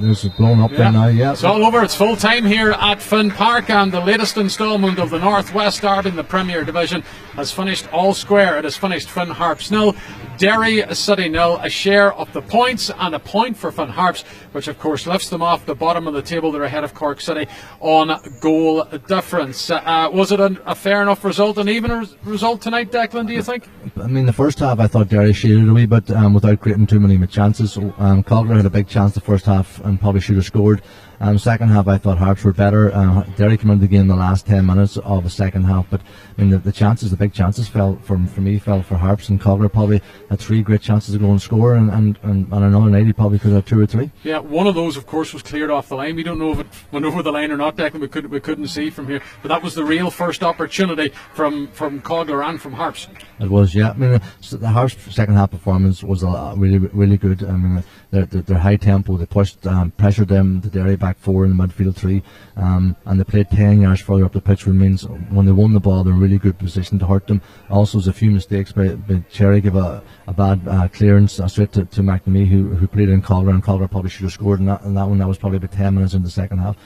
There's blown up there now, yeah. It's all over. It's full time here at Finn Park, and the latest instalment of the Northwest Derby in the Premier Division has finished all square. It has finished Finn Harps 0, Derry City 0, a share of the points and a point for Finn Harps, which of course lifts them off the bottom of the table. They're ahead of Cork City on goal difference. Was it a fair enough result, an even result tonight, Declan, do you think? I mean, the first half I thought Derry shaded a wee bit without creating too many chances. Cogler had a big chance the first half and probably should have scored. Second half I thought Harps were better. Derry came into the game in the last 10 minutes of the second half, but I mean the big chances fell for Harps, and Cogler probably had 3 great chances to go and score, and on another night he probably could have 2 or 3. Yeah, one of those of course was cleared off the line. We don't know if it went over the line or not, Declan. We couldn't see from here, but that was the real first opportunity from Cogler and from Harps. It was, yeah. I mean, the Harps second half performance was really good. I mean, their high tempo, they pushed, pressured them, the Derry back 4 in the midfield 3, and they played 10 yards further up the pitch, which means when they won the ball, they're in a really good position to hurt them. Also, there's a few mistakes, but Cherry gave a bad clearance straight to McNamee, who played in Cogler, and Cogler probably should have scored in that one. That was probably about 10 minutes in the second half.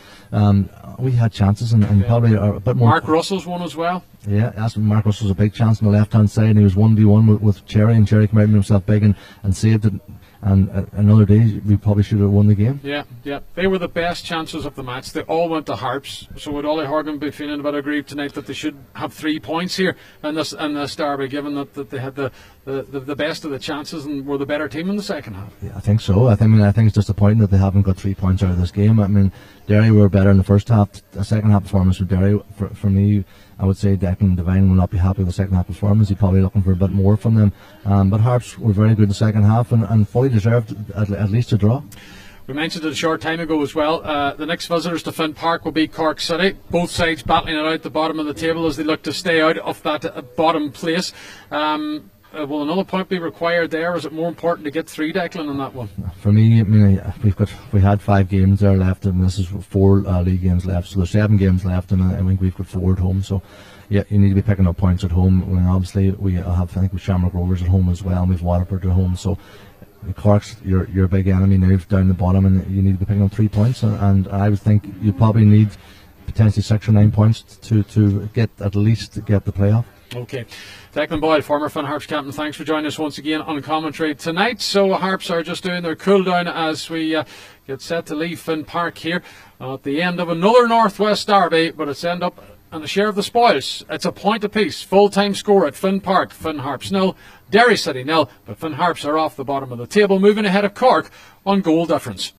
We had chances, and probably a bit more. Mark Russell's one as well. Yeah, Mark Russell's a big chance on the left hand side, and he was 1v1 with Cherry, and Cherry came out and made himself big and saved it. And another day we probably should have won the game. Yeah, they were the best chances of the match. They all went to Harps. So would Ollie Horgan be feeling a bit aggrieved tonight that they should have 3 points here in this derby, given that they had the best of the chances and were the better team in the second half? Yeah, I think so. I think it's disappointing that they haven't got 3 points out of this game. I mean, Derry were better in the first half. The second half performance with Derry, for me, I would say Declan Devine will not be happy with the second half performance. He's probably looking for a bit more from them. But Harps were very good in the second half and fully deserved at least a draw. We mentioned it a short time ago as well. The next visitors to Finn Park will be Cork City. Both sides battling it out at the bottom of the table as they look to stay out of that bottom place. Will another point be required there? Or is it more important to get 3, Declan, on that one? For me, I mean, we had 5 games there left, and this is 4 league games left. So there's 7 games left, and I think we've got 4 at home. So yeah, you need to be picking up points at home. I mean, obviously we have, I think, with Shamrock Rovers at home as well, and we've Waterford at home. So Cork's your big enemy now down the bottom, and you need to be picking up 3 points. And I would think you probably need potentially 6 or 9 points to get the playoff. Okay. Declan Boyle, former Finn Harps captain, thanks for joining us once again on commentary tonight. So Harps are just doing their cool down as we get set to leave Finn Park here at the end of another Northwest derby, but it's end up on a share of the spoils. It's a point apiece. Full-time score at Finn Park. Finn Harps 0, Derry City 0, but Finn Harps are off the bottom of the table, moving ahead of Cork on goal difference.